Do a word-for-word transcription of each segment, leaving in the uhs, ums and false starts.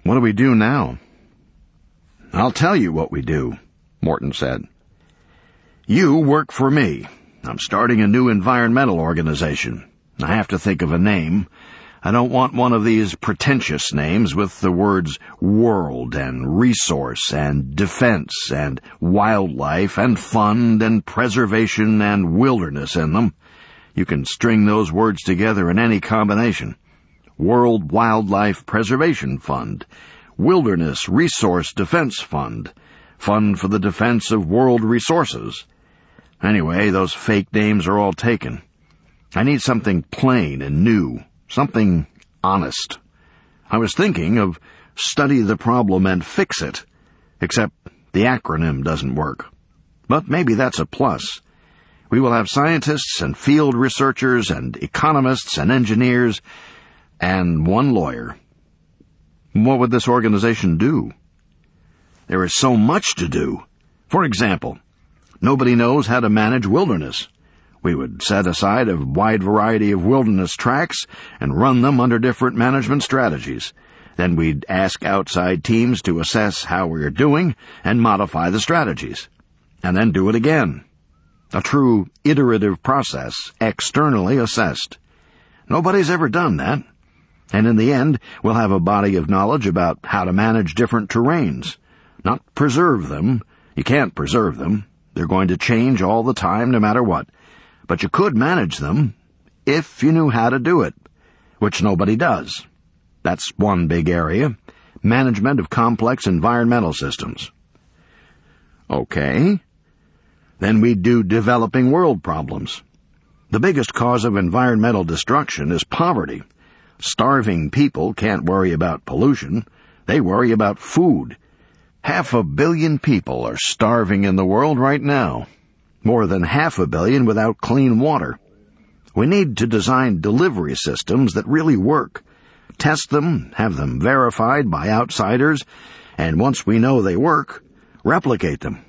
What do we do now? I'll tell you what we do, Morton said. You work for me. I'm starting a new environmental organization. I have to think of a name. I don't want one of these pretentious names with the words world and resource and defense and wildlife and fund and preservation and wilderness in them. You can string those words together in any combination. World Wildlife Preservation Fund, Wilderness Resource Defense Fund, Fund for the Defense of World Resources. Anyway, those fake names are all taken. I need something plain and new, something honest. I was thinking of study the problem and fix it, except the acronym doesn't work. But maybe that's a plus. We will have scientists and field researchers and economists and engineers and one lawyer. What would this organization do? There is so much to do. For example, nobody knows how to manage wilderness. We would set aside a wide variety of wilderness tracts and run them under different management strategies. Then we'd ask outside teams to assess how we are doing and modify the strategies. And then do it again. A true iterative process, externally assessed. Nobody's ever done that. And in the end, we'll have a body of knowledge about how to manage different terrains. Not preserve them. You can't preserve them. They're going to change all the time, no matter what. But you could manage them if you knew how to do it, which nobody does. That's one big area, management of complex environmental systems. Okay. Then we do developing world problems. The biggest cause of environmental destruction is poverty. Starving people can't worry about pollution. They worry about food. Half a billion people are starving in the world right now. More than half a billion without clean water. We need to design delivery systems that really work. Test them, have them verified by outsiders, and once we know they work, replicate them.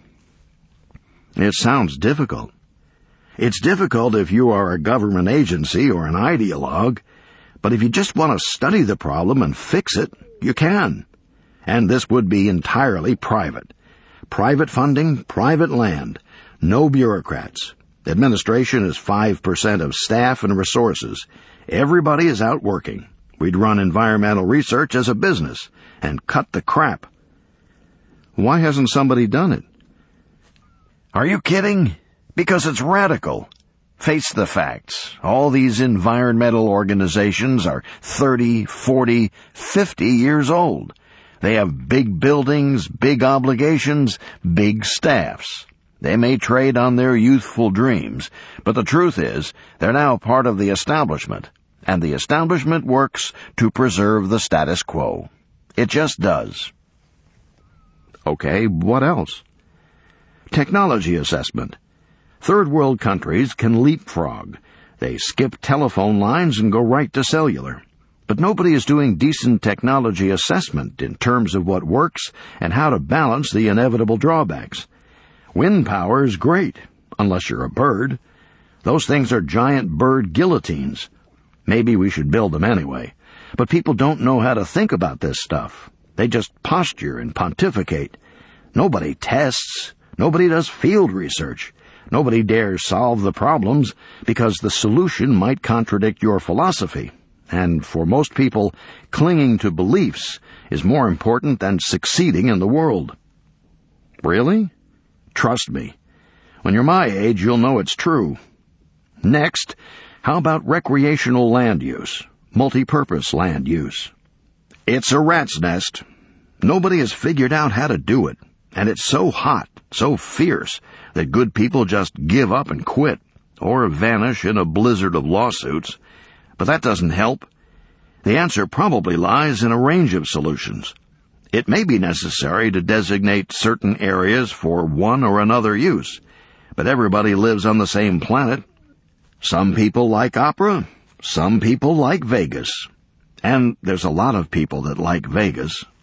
It sounds difficult. It's difficult if you are a government agency or an ideologue, but if you just want to study the problem and fix it, you can. And this would be entirely private. Private funding, private land. No bureaucrats. Administration is five percent of staff and resources. Everybody is out working. We'd run environmental research as a business and cut the crap. Why hasn't somebody done it? Are you kidding? Because it's radical. Face the facts. All these environmental organizations are thirty, forty, fifty years old. They have big buildings, big obligations, big staffs. They may trade on their youthful dreams, but the truth is, they're now part of the establishment, and the establishment works to preserve the status quo. It just does. Okay, what else? Technology assessment. Third world countries can leapfrog. They skip telephone lines and go right to cellular. But nobody is doing decent technology assessment in terms of what works and how to balance the inevitable drawbacks. Wind power is great, unless you're a bird. Those things are giant bird guillotines. Maybe we should build them anyway. But people don't know how to think about this stuff. They just posture and pontificate. Nobody tests. Nobody does field research. Nobody dares solve the problems because the solution might contradict your philosophy. And for most people, clinging to beliefs is more important than succeeding in the world. Really? Trust me. When you're my age, you'll know it's true. Next, how about recreational land use, multi-purpose land use? It's a rat's nest. Nobody has figured out how to do it, and it's so hot, so fierce, that good people just give up and quit, or vanish in a blizzard of lawsuits. But that doesn't help. The answer probably lies in a range of solutions. It may be necessary to designate certain areas for one or another use, but everybody lives on the same planet. Some people like opera, some people like Vegas. And there's a lot of people that like Vegas.